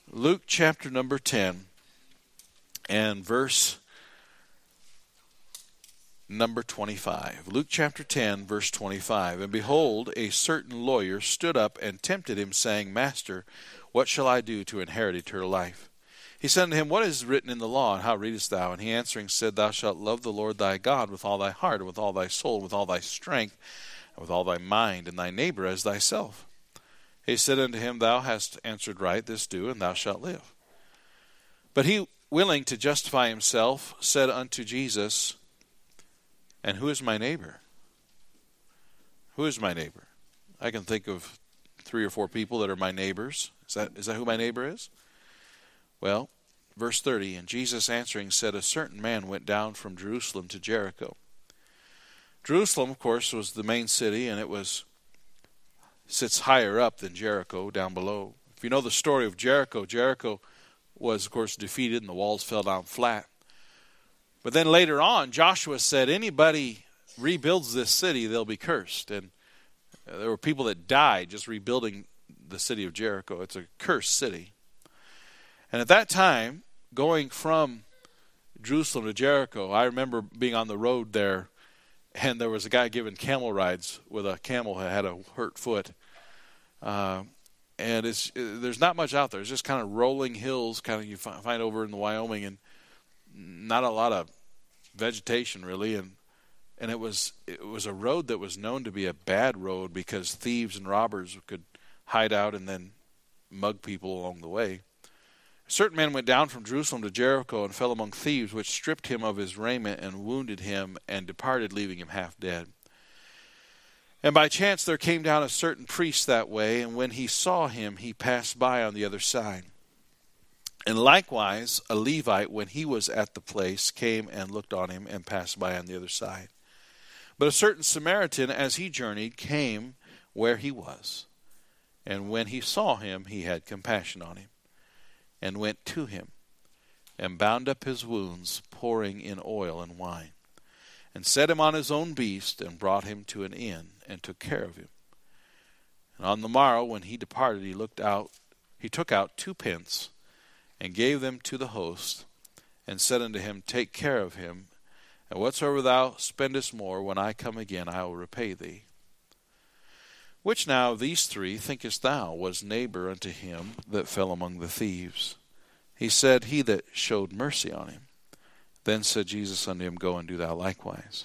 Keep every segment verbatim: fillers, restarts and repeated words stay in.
Luke chapter number ten and verse number twenty-five. Luke chapter ten, verse twenty-five. And behold, a certain lawyer stood up and tempted him, saying, Master, what shall I do to inherit eternal life? He said unto him, What is written in the law, and how readest thou? And he answering said, Thou shalt love the Lord thy God with all thy heart, and with all thy soul, and with all thy strength, and with all thy mind, and thy neighbor as thyself. He said unto him, Thou hast answered right, this do, and thou shalt live. But he, willing to justify himself, said unto Jesus, And who is my neighbor? Who is my neighbor? I can think of three or four people that are my neighbors. Is that is that who my neighbor is? Well, verse thirty, And Jesus answering said, A certain man went down from Jerusalem to Jericho. Jerusalem, of course, was the main city, and it was sits higher up than Jericho, down below. If you know the story of Jericho, Jericho was, of course, defeated, and the walls fell down flat. But then later on, Joshua said, anybody rebuilds this city, they'll be cursed. And there were people that died just rebuilding the city of Jericho. It's a cursed city. And at that time, going from Jerusalem to Jericho, I remember being on the road there, and there was a guy giving camel rides with a camel that had a hurt foot. Uh, and it's there's not much out there. It's just kind of rolling hills, kind of you find over in the Wyoming, and not a lot of vegetation really. And and it was it was a road that was known to be a bad road because thieves and robbers could hide out and then mug people along the way. A certain man went down from Jerusalem to Jericho and fell among thieves, which stripped him of his raiment and wounded him and departed, leaving him half dead. And by chance there came down a certain priest that way, and when he saw him, he passed by on the other side. And likewise a Levite, when he was at the place, came and looked on him and passed by on the other side. But a certain Samaritan, as he journeyed, came where he was. And when he saw him, he had compassion on him, and went to him, and bound up his wounds, pouring in oil and wine, and set him on his own beast, and brought him to an inn, and took care of him. And on the morrow, when he departed, he looked out, he took out two pence, and gave them to the host, and said unto him, Take care of him, and whatsoever thou spendest more, when I come again, I will repay thee. Which now of these three, thinkest thou, was neighbor unto him that fell among the thieves? He said, He that showed mercy on him. Then said Jesus unto him, Go and do thou likewise.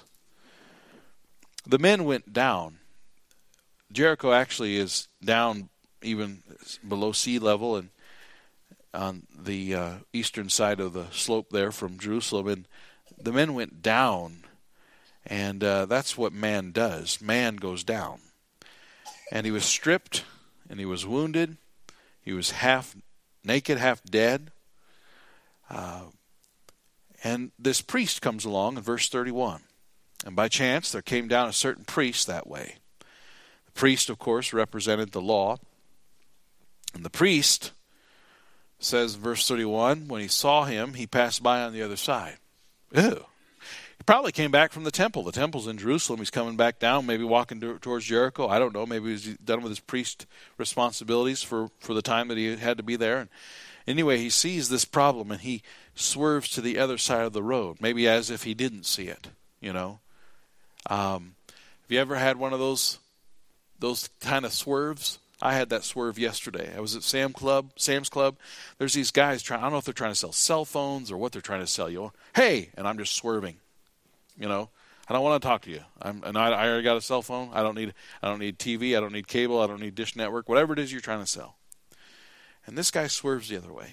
The men went down. Jericho actually is down even below sea level, and on the uh, eastern side of the slope there from Jerusalem. And the men went down, and uh, that's what man does. Man goes down. And he was stripped, and he was wounded. He was half naked, half dead. Uh, and this priest comes along in verse thirty-one. And by chance there came down a certain priest that way. The priest, of course, represented the law. And the priest says in verse thirty-one, when he saw him, he passed by on the other side. Ew. He probably came back from the temple. The temple's in Jerusalem. He's coming back down, maybe walking to, towards Jericho. I don't know. Maybe he's done with his priest responsibilities for, for the time that he had to be there. And anyway, he sees this problem, and he swerves to the other side of the road, maybe as if he didn't see it, you know. Um, have you ever had one of those those kind of swerves? I had that swerve yesterday. I was at Sam Club, Sam's Club. There's these guys trying, I don't know if they're trying to sell cell phones or what they're trying to sell you. Hey, and I'm just swerving. You know, I don't want to talk to you. I'm, and I, I already got a cell phone. I don't need, I don't need T V. I don't need cable. I don't need Dish Network. Whatever it is you're trying to sell. And this guy swerves the other way.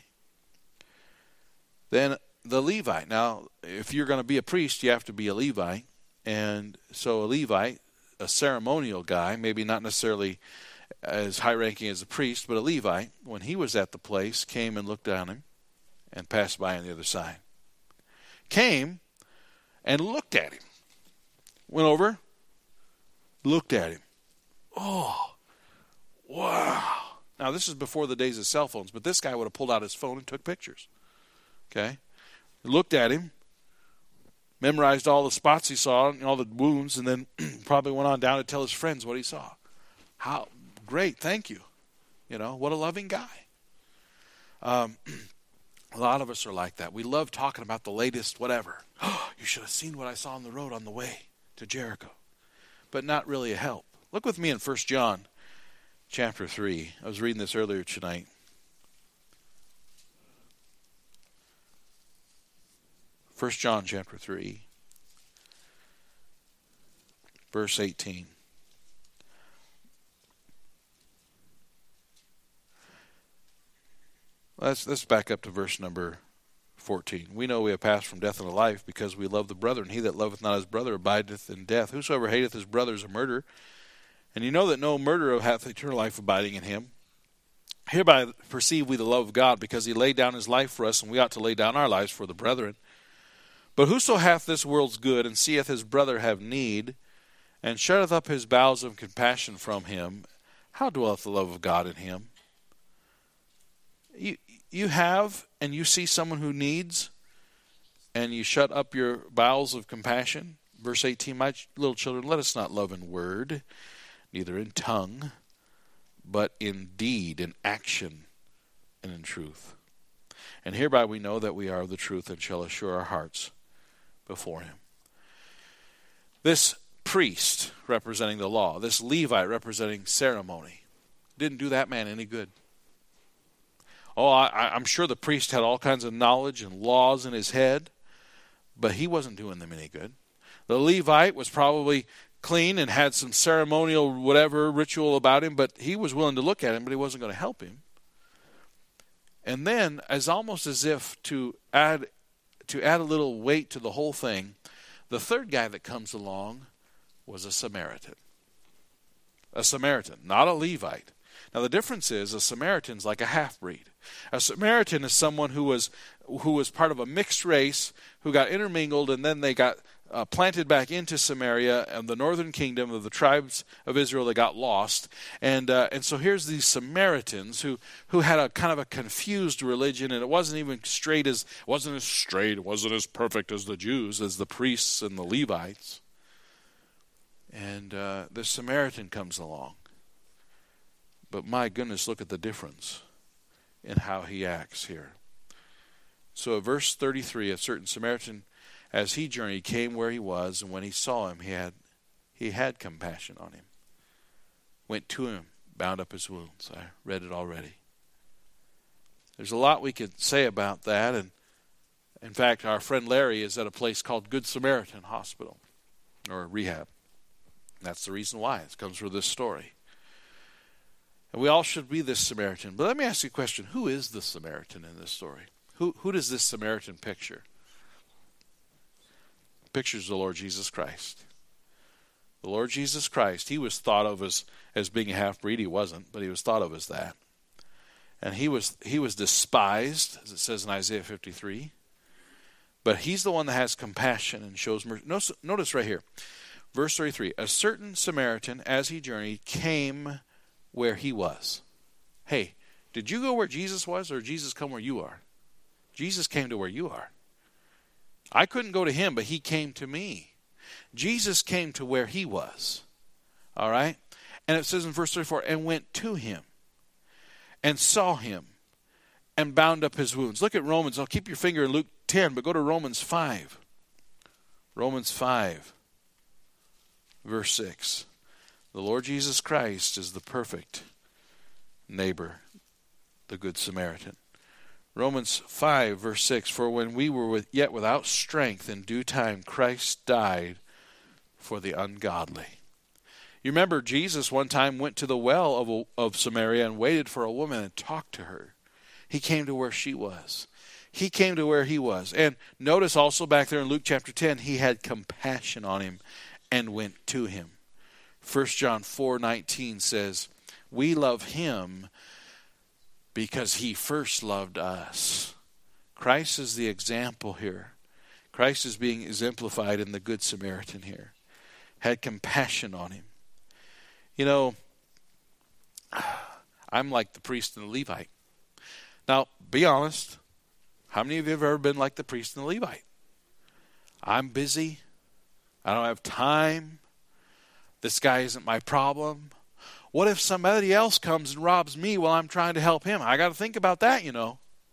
Then the Levite. Now, if you're going to be a priest, you have to be a Levite. And so a Levite, a ceremonial guy, maybe not necessarily as high-ranking as a priest, but a Levite, when he was at the place, came and looked down him and passed by on the other side. Came and looked at him. Went over, looked at him. Oh, wow. Now, this is before the days of cell phones, but this guy would have pulled out his phone and took pictures. Okay? Looked at him, memorized all the spots he saw, and all the wounds, and then probably went on down to tell his friends what he saw. How great, thank you. You know, what a loving guy. Um, a lot of us are like that. We love talking about the latest whatever. Oh, you should have seen what I saw on the road on the way to Jericho. But not really a help. Look with me in First John chapter three. I was reading this earlier tonight. First John chapter three, verse eighteen. Let's, let's back up to verse number fourteen. We know we have passed from death unto life because we love the brethren. He that loveth not his brother abideth in death. Whosoever hateth his brother is a murderer. And you know that no murderer hath eternal life abiding in him. Hereby perceive we the love of God, because he laid down his life for us, and we ought to lay down our lives for the brethren. But whoso hath this world's good, and seeth his brother have need, and shutteth up his bowels of compassion from him, how dwelleth the love of God in him? You, you have, and you see someone who needs, and you shut up your bowels of compassion. Verse eighteen, my little children, let us not love in word, neither in tongue, but in deed, in action, and in truth. And hereby we know that we are of the truth, and shall assure our hearts before him. This priest representing the law, this Levite representing ceremony, didn't do that man any good. Oh, I, I'm sure the priest had all kinds of knowledge and laws in his head, but he wasn't doing them any good. The Levite was probably clean and had some ceremonial whatever ritual about him, but he was willing to look at him, but he wasn't going to help him. And then, as almost as if to add to add a little weight to the whole thing, the third guy that comes along was a Samaritan. A Samaritan, not a Levite. Now the difference is a Samaritan's like a half-breed. A Samaritan is someone who was who was part of a mixed race, who got intermingled, and then they got uh, planted back into Samaria and the northern kingdom of the tribes of Israel that got lost. And uh, and so here's these Samaritans who who had a kind of a confused religion, and it wasn't even straight as it wasn't as straight, it wasn't as perfect as the Jews, as the priests and the Levites. And uh, the Samaritan comes along. But my goodness, look at the difference in how he acts here. So at verse thirty-three, a certain Samaritan, as he journeyed, came where he was, and when he saw him, he had he had compassion on him. Went to him, bound up his wounds. I read it already. There's a lot we could say about that, and in fact, our friend Larry is at a place called Good Samaritan Hospital, or rehab. That's the reason why. It comes from this story. And we all should be this Samaritan. But let me ask you a question. Who is the Samaritan in this story? Who who does this Samaritan picture? Pictures the Lord Jesus Christ. The Lord Jesus Christ, he was thought of as, as being a half-breed. He wasn't, but he was thought of as that. And he was he was despised, as it says in Isaiah fifty-three. But he's the one that has compassion and shows mercy. Notice, notice right here, verse thirty-three. A certain Samaritan, as he journeyed, came where he was. Hey, did you go where Jesus was, or Jesus come where you are? Jesus came to where you are. I couldn't go to him, but he came to me. Jesus came to where he was. All right? And it says in verse thirty-four, and went to him, and saw him, and bound up his wounds. Look at Romans. I'll keep your finger in Luke ten, but go to Romans five. Romans five, verse six. The Lord Jesus Christ is the perfect neighbor, the Good Samaritan. Romans five, verse six, for when we were with, yet without strength, in due time Christ died for the ungodly. You remember Jesus one time went to the well of, of Samaria and waited for a woman and talked to her. He came to where she was. He came to where he was. And notice also back there in Luke chapter ten, he had compassion on him and went to him. First John four nineteen says, we love him because he first loved us. Christ is the example here. Christ is being exemplified in the Good Samaritan here. Had compassion on him. You know, I'm like the priest and the Levite. Now, be honest. How many of you have ever been like the priest and the Levite? I'm busy. I don't have time. This guy isn't my problem. What if somebody else comes and robs me while I'm trying to help him? I got to think about that, you know.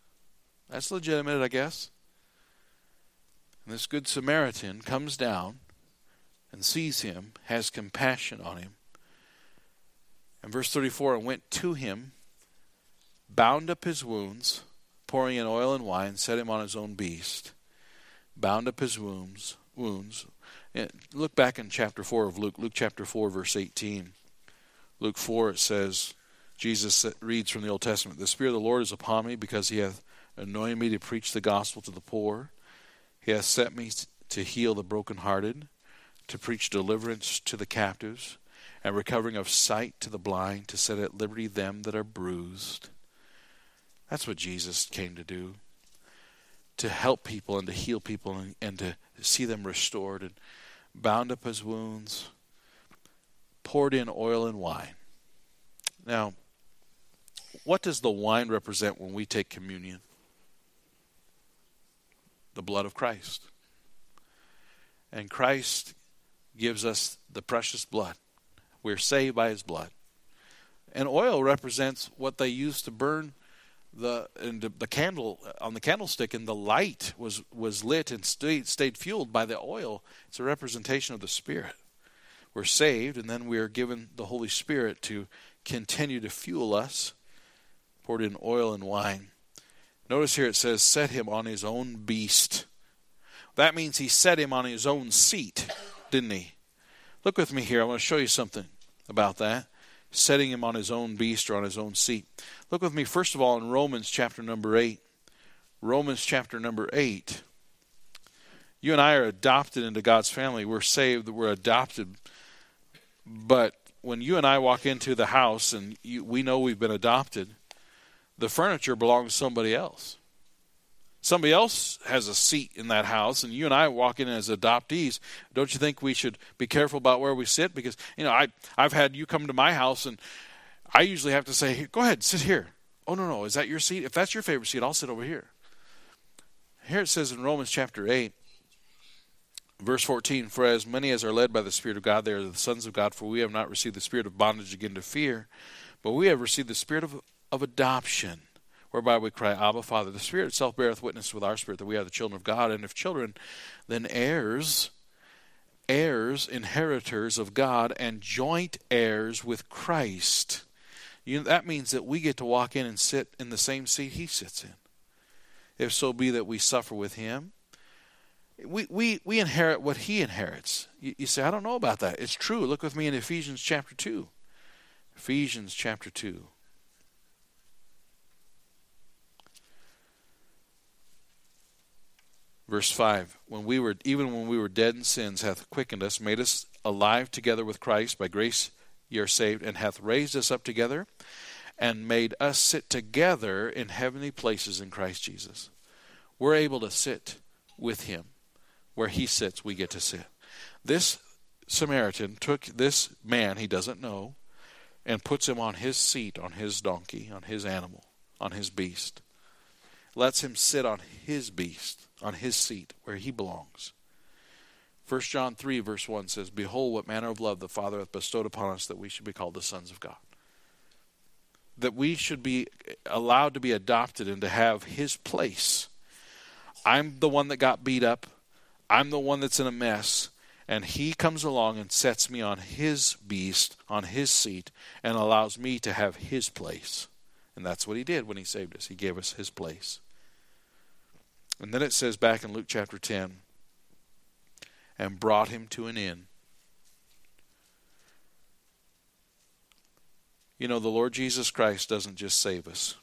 That's legitimate, I guess. And this good Samaritan comes down and sees him, has compassion on him. And verse thirty-four, and went to him, bound up his wounds, pouring in oil and wine, set him on his own beast, bound up his wounds. wounds. And look back in chapter four of Luke, Luke chapter four, verse eighteen. Luke four, it says, Jesus reads from the Old Testament, the Spirit of the Lord is upon me, because he hath anointed me to preach the gospel to the poor. He hath set me to heal the brokenhearted, to preach deliverance to the captives, and recovering of sight to the blind, to set at liberty them that are bruised. That's what Jesus came to do. To help people and to heal people and, and to see them restored, and bound up his wounds, poured in oil and wine. Now, what does the wine represent when we take communion? The blood of Christ. And Christ gives us the precious blood. We're saved by his blood. And oil represents what they used to burn the and the candle on the candlestick, and the light was, was lit and stayed, stayed fueled by the oil. It's a representation of the Spirit. We're saved, and then we are given the Holy Spirit to continue to fuel us, poured in oil and wine. Notice here it says, set him on his own beast. That means he set him on his own seat, didn't he? Look with me here. I want to show you something about that. Setting him on his own beast or on his own seat. Look with me, first of all, in Romans chapter number eight. Romans chapter number eight. You and I are adopted into God's family. We're saved, we're adopted. But when you and I walk into the house and you, we know we've been adopted, the furniture belongs to somebody else. Somebody else has a seat in that house, and you and I walk in as adoptees. Don't you think we should be careful about where we sit? Because, you know, I, I've had you come to my house, and I usually have to say, go ahead, sit here. Oh, no, no, is that your seat? If that's your favorite seat, I'll sit over here. Here it says in Romans chapter eight, verse fourteen, for as many as are led by the Spirit of God, they are the sons of God, for we have not received the spirit of bondage again to fear, but we have received the spirit of, of adoption, whereby we cry, Abba, Father. The Spirit itself beareth witness with our spirit that we are the children of God, and if children, then heirs, heirs, inheritors of God, and joint heirs with Christ. You know, that means that we get to walk in and sit in the same seat he sits in, if so be that we suffer with him. We we we inherit what he inherits. You, you say, I don't know about that. It's true. Look with me in Ephesians chapter two. Ephesians chapter two. Verse five, when we were, even when we were dead in sins, hath quickened us, made us alive together with Christ. By grace ye are saved, and hath raised us up together, and made us sit together in heavenly places in Christ Jesus. We're able to sit with him. Where he sits, we get to sit. This Samaritan took this man he doesn't know and puts him on his seat, on his donkey, on his animal, on his beast. Lets him sit on his beast, on his seat, where he belongs. First John three, verse one says, behold, what manner of love the Father hath bestowed upon us, that we should be called the sons of God. That we should be allowed to be adopted and to have his place. I'm the one that got beat up. I'm the one that's in a mess. And he comes along and sets me on his beast, on his seat, and allows me to have his place. And that's what he did when he saved us. He gave us his place. And then it says back in Luke chapter ten, and brought him to an inn. You know, the Lord Jesus Christ doesn't just save us.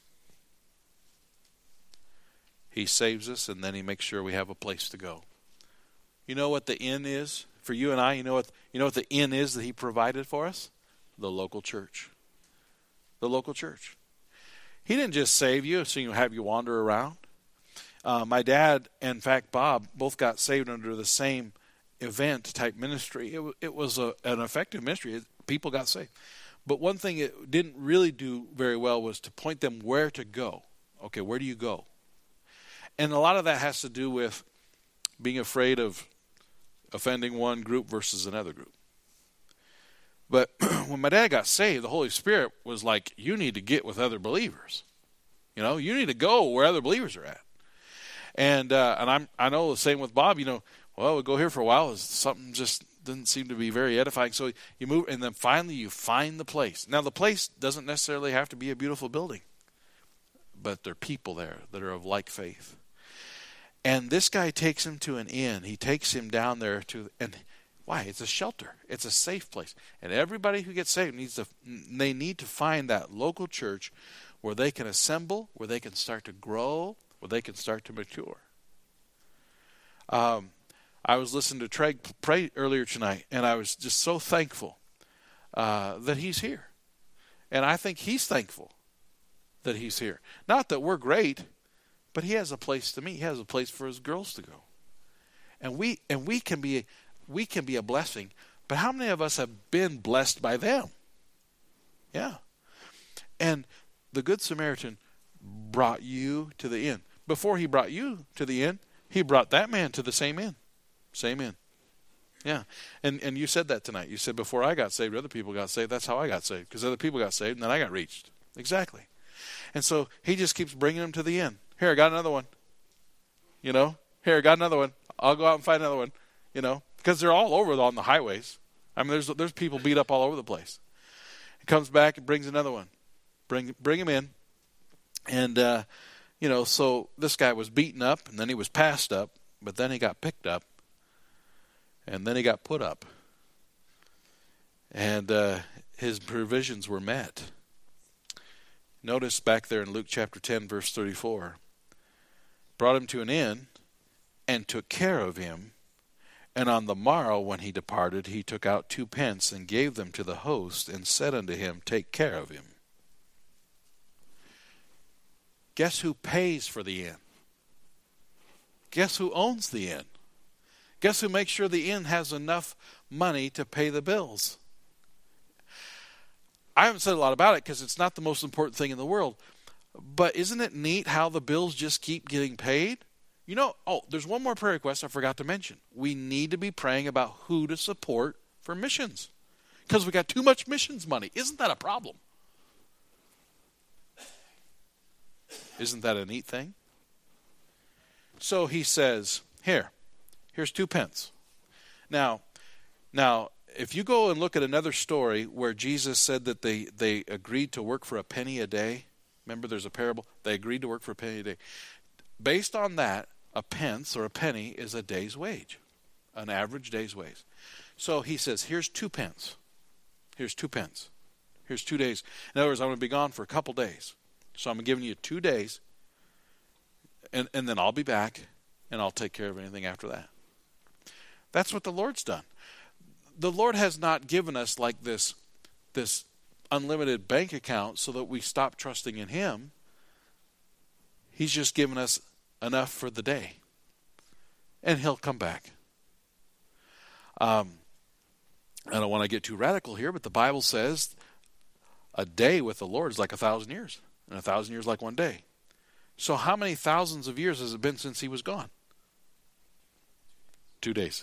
He saves us, and then he makes sure we have a place to go. You know what the inn is? For you and I, you know what, you know what the inn is that he provided for us? The local church. The local church. He didn't just save you so you have you wander around. Uh, my dad, in fact, Bob, both got saved under the same event type ministry. It, it was a, an effective ministry. It, people got saved. But one thing it didn't really do very well was to point them where to go. Okay, where do you go? And a lot of that has to do with being afraid of offending one group versus another group. But when my dad got saved, the Holy Spirit was like, you need to get with other believers. You know, you need to go where other believers are at. And uh, and I'm I know the same with Bob. You know, well, we go here for a while. Something just didn't seem to be very edifying. So you move, and then finally you find the place. Now the place doesn't necessarily have to be a beautiful building, but there are people there that are of like faith. And this guy takes him to an inn. He takes him down there to, and why? It's a shelter. It's a safe place. And everybody who gets saved needs to, they need to find that local church where they can assemble, where they can start to grow, where they can start to mature. Um, I was listening to Trey pray earlier tonight, and I was just so thankful uh, that he's here. And I think he's thankful that he's here. Not that we're great, but he has a place to meet. He has a place for his girls to go. And we and we can be we can be a blessing. But how many of us have been blessed by them? Yeah. And the Good Samaritan brought you to the inn. Before he brought you to the inn, he brought that man to the same inn. Same inn. Yeah. And and you said that tonight. You said before I got saved, other people got saved. That's how I got saved. Because other people got saved and then I got reached. Exactly. And so he just keeps bringing them to the inn. Here, I got another one. You know? Here, I got another one. I'll go out and find another one. You know? Because they're all over on the highways. I mean, there's there's people beat up all over the place. He comes back and brings another one. Bring bring him in. And, uh, you know, so this guy was beaten up, and then he was passed up, but then he got picked up, and then he got put up. And uh, his provisions were met. Notice back there in Luke chapter ten, verse thirty-four. Brought him to an inn, and took care of him. And on the morrow when he departed, he took out two pence, and gave them to the host, and said unto him, Take care of him. Guess who pays for the inn? Guess who owns the inn? Guess who makes sure the inn has enough money to pay the bills? I haven't said a lot about it because it's not the most important thing in the world. But isn't it neat how the bills just keep getting paid? You know, oh, there's one more prayer request I forgot to mention. We need to be praying about who to support for missions. Because we got too much missions money. Isn't that a problem? Isn't that a neat thing? So he says, here, here's two pence. Now, now, if you go and look at another story where Jesus said that they, they agreed to work for a penny a day, remember there's a parable, they agreed to work for a penny a day. Based on that, a pence or a penny is a day's wage, an average day's wage. So he says, here's two pence. Here's two pence. Here's two days. In other words, I'm going to be gone for a couple days. So I'm giving you two days, and, and then I'll be back, and I'll take care of anything after that. That's what the Lord's done. The Lord has not given us like this, this unlimited bank account so that we stop trusting in Him. He's just given us enough for the day, and He'll come back. Um, I don't want to get too radical here, but the Bible says a day with the Lord is like a thousand years. And a thousand years like one day. So how many thousands of years has it been since he was gone? Two days.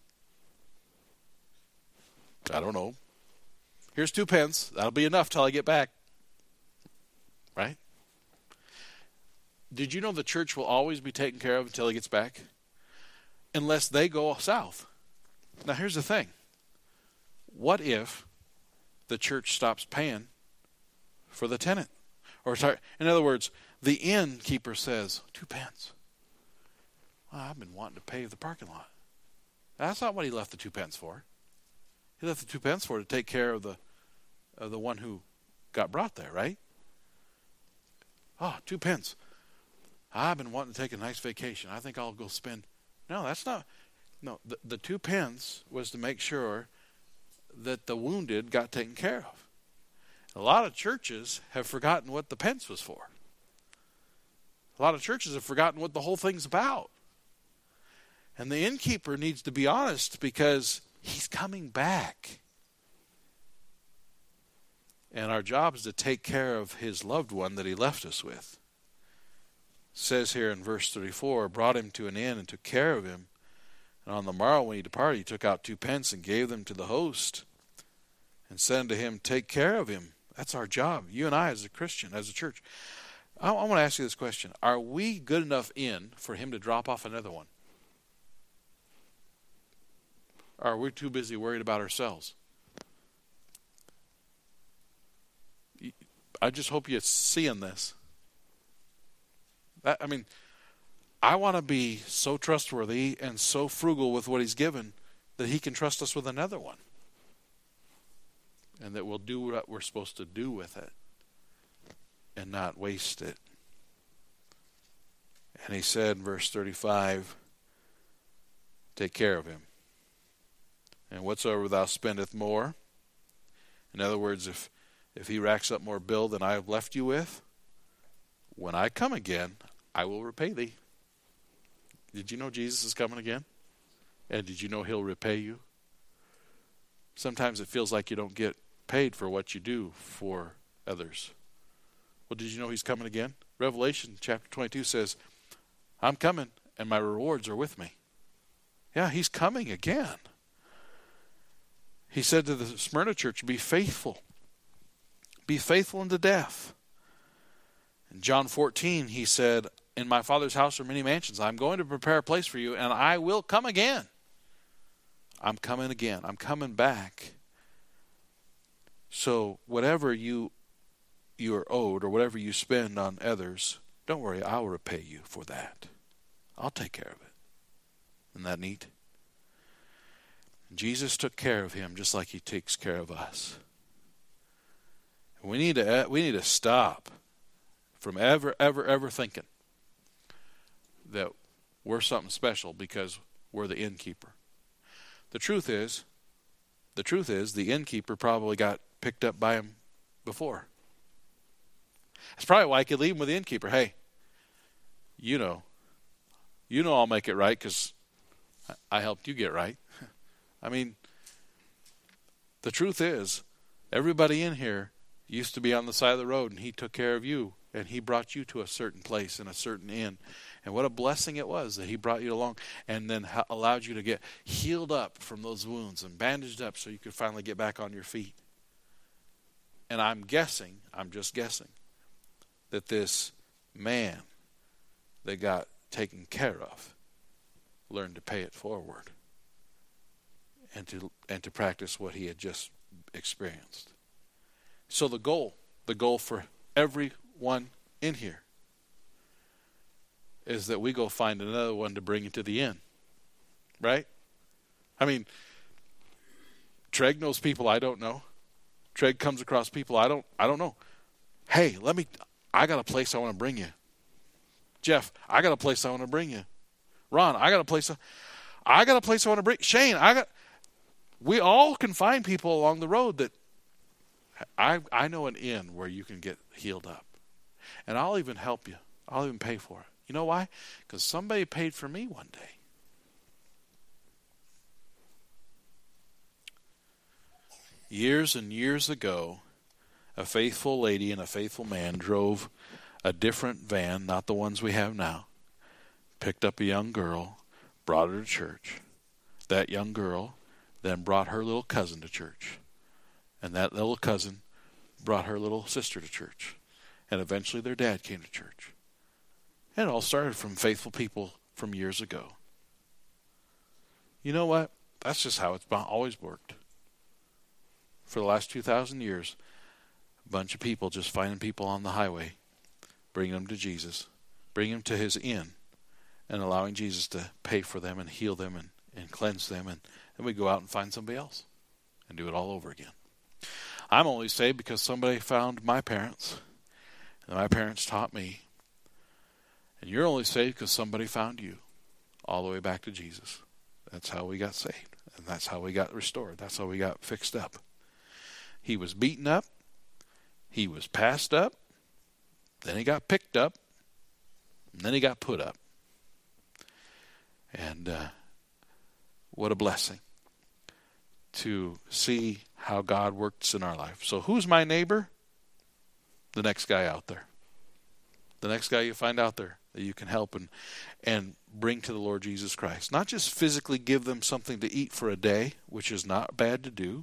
I don't know. Here's two pence. That'll be enough till I get back. Right? Did you know the church will always be taken care of until he gets back? Unless they go south. Now here's the thing. What if the church stops paying for the tenant? Or sorry, in other words, the innkeeper says, two pence. Well, I've been wanting to pave the parking lot. That's not what he left the two pence for. He left the two pence for to take care of the of the one who got brought there, right? Oh, two pence. I've been wanting to take a nice vacation. I think I'll go spend. No, that's not. No, the, the two pence was to make sure that the wounded got taken care of. A lot of churches have forgotten what the pence was for. A lot of churches have forgotten what the whole thing's about. And the innkeeper needs to be honest because he's coming back. And our job is to take care of his loved one that he left us with. It says here in verse thirty-four, brought him to an inn and took care of him. And on the morrow when he departed, he took out two pence and gave them to the host and said unto him, Take care of him. That's our job. You and I as a Christian, as a church. I, I want to ask you this question. Are we good enough in for him to drop off another one? Or are we too busy worried about ourselves? I just hope you're seeing this. I mean, I want to be so trustworthy and so frugal with what he's given that he can trust us with another one. And that we'll do what we're supposed to do with it and not waste it. And he said in verse thirty-five, take care of him. And whatsoever thou spendeth more, in other words, if if he racks up more bill than I have left you with, when I come again, I will repay thee. Did you know Jesus is coming again? And did you know he'll repay you? Sometimes it feels like you don't get paid for what you do for others. Well, did you know he's coming again? Revelation chapter twenty-two says, I'm coming and my rewards are with me. Yeah, he's coming again. He said to the Smyrna church, be faithful. Be faithful unto death. In John fourteen, he said, in my Father's house are many mansions. I'm going to prepare a place for you, and I will come again. I'm coming again. I'm coming back. So whatever you you are owed or whatever you spend on others, don't worry, I'll repay you for that. I'll take care of it. Isn't that neat? Jesus took care of him just like he takes care of us. We need to we need to stop from ever, ever, ever thinking that we're something special because we're the innkeeper. The truth is, the truth is, the innkeeper probably got picked up by him before. That's probably why I could leave him with the innkeeper. Hey, you know, you know I'll make it right because I helped you get right. I mean, the truth is, everybody in here used to be on the side of the road, and he took care of you, and he brought you to a certain place and a certain inn. And what a blessing it was that he brought you along and then ha- allowed you to get healed up from those wounds and bandaged up so you could finally get back on your feet. And I'm guessing, I'm just guessing, that this man that got taken care of learned to pay it forward and to and to practice what he had just experienced. So the goal, the goal for everyone in here is that we go find another one to bring into the inn. Right? I mean, Treg knows people I don't know. Treg comes across people I don't I don't know. Hey, let me I got a place I want to bring you. Jeff, I got a place I want to bring you. Ron, I got a place I, I got a place I want to bring Shane, I got we all can find people along the road that I I know an inn where you can get healed up. And I'll even help you. I'll even pay for it. You know why? Because somebody paid for me one day. Years and years ago, a faithful lady and a faithful man drove a different van, not the ones we have now, picked up a young girl, brought her to church. That young girl then brought her little cousin to church. And that little cousin brought her little sister to church. And eventually their dad came to church. And it all started from faithful people from years ago. You know what? That's just how it's always worked. For the last two thousand years, a bunch of people just finding people on the highway, bringing them to Jesus, bringing them to his inn, and allowing Jesus to pay for them and heal them and, and cleanse them. And then we go out and find somebody else and do it all over again. I'm only saved because somebody found my parents, and my parents taught me. And you're only saved because somebody found you all the way back to Jesus. That's how we got saved. And that's how we got restored. That's how we got fixed up. He was beaten up. He was passed up. Then he got picked up. And then he got put up. And uh, what a blessing to see how God works in our life. So who's my neighbor? The next guy out there. The next guy you find out there that you can help and and bring to the Lord Jesus Christ. Not just physically give them something to eat for a day, which is not bad to do,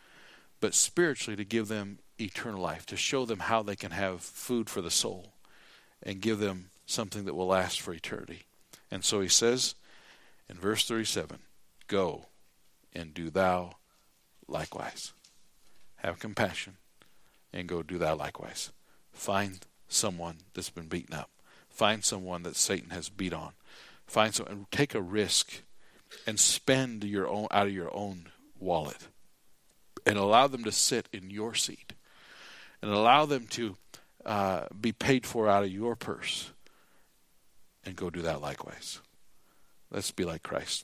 but spiritually to give them eternal life, to show them how they can have food for the soul, and give them something that will last for eternity. And so he says in verse thirty-seven, go and do thou likewise. Have compassion and go do thou likewise. Find someone that's been beaten up. Find someone that Satan has beat on. Find someone, take a risk and spend your own out of your own wallet, and allow them to sit in your seat, and allow them to uh, be paid for out of your purse, and go do that likewise. Let's be like Christ.